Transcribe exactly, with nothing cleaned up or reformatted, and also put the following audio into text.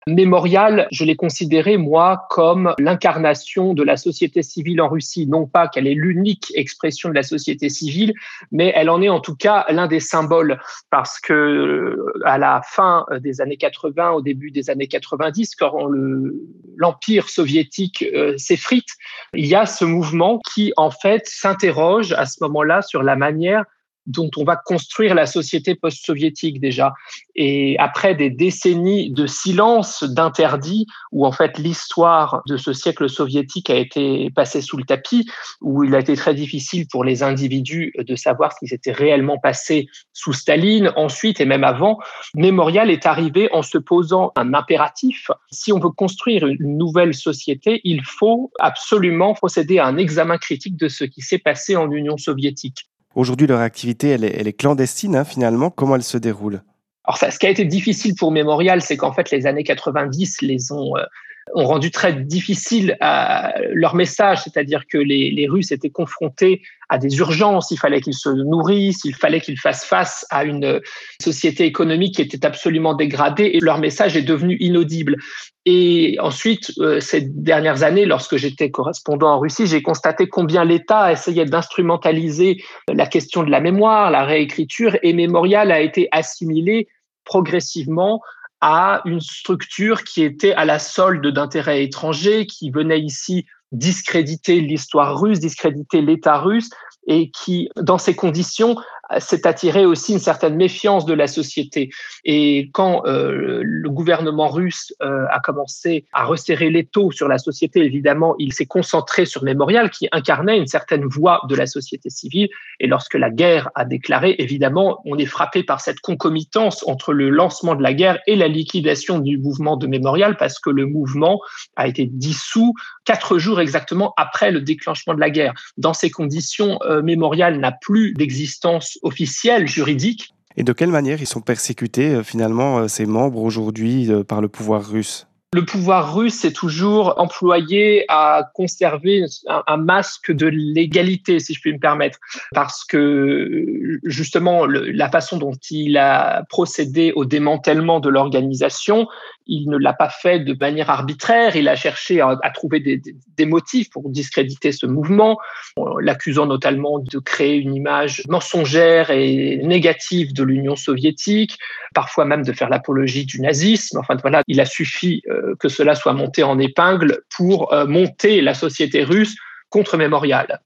Mémorial, je l'ai considéré, moi, comme l'incarnation de la société civile en Russie. Non pas qu'elle est l'unique expression de la société civile, mais elle en est en tout cas l'un des symboles. Parce que à la fin des années quatre-vingts, au début des années quatre-vingt-dix, quand le, l'Empire soviétique euh, s'effrite, il y a ce mouvement qui, en fait, s'interroge à ce moment-là sur la manière dont on va construire la société post-soviétique déjà. Et après des décennies de silence, d'interdit, où en fait l'histoire de ce siècle soviétique a été passée sous le tapis, où il a été très difficile pour les individus de savoir ce qui s'était réellement passé sous Staline, ensuite et même avant, Mémorial est arrivé en se posant un impératif. Si on veut construire une nouvelle société, il faut absolument procéder à un examen critique de ce qui s'est passé en Union soviétique. Aujourd'hui, leur activité, elle est, elle est clandestine, hein, finalement. Comment elle se déroule? Alors, ça, ce qui a été difficile pour Mémorial, c'est qu'en fait, les années quatre-vingt-dix les ont, euh, ont rendu très difficile à leur message, c'est-à-dire que les, les Russes étaient confrontés à des urgences, il fallait qu'ils se nourrissent, il fallait qu'ils fassent face à une société économique qui était absolument dégradée et leur message est devenu inaudible. Et ensuite, euh, ces dernières années, lorsque j'étais correspondant en Russie, j'ai constaté combien l'État essayait d'instrumentaliser la question de la mémoire, la réécriture, et Mémorial a été assimilé progressivement à une structure qui était à la solde d'intérêts étrangers, qui venait ici discréditer l'histoire russe, discréditer l'État russe, et qui, dans ces conditions, s'est attiré aussi une certaine méfiance de la société. Et quand euh, le gouvernement russe euh, a commencé à resserrer l'étau sur la société, évidemment, il s'est concentré sur Mémorial, qui incarnait une certaine voix de la société civile. Et lorsque la guerre a déclaré, évidemment, on est frappé par cette concomitance entre le lancement de la guerre et la liquidation du mouvement de Mémorial, parce que le mouvement a été dissous quatre jours exactement après le déclenchement de la guerre. Dans ces conditions, euh, Mémorial n'a plus d'existence officielle, juridique. Et de quelle manière ils sont persécutés, euh, finalement, euh, ces membres aujourd'hui euh, par le pouvoir russe? Le pouvoir russe est toujours employé à conserver un, un masque de l'égalité, si je puis me permettre, parce que justement le, la façon dont il a procédé au démantèlement de l'organisation, il ne l'a pas fait de manière arbitraire, il a cherché à, à trouver des, des, des motifs pour discréditer ce mouvement, l'accusant notamment de créer une image mensongère et négative de l'Union soviétique, parfois même de faire l'apologie du nazisme. Enfin voilà, il a suffi euh, que cela soit monté en épingle pour euh, monter la société russe contre Mémorial.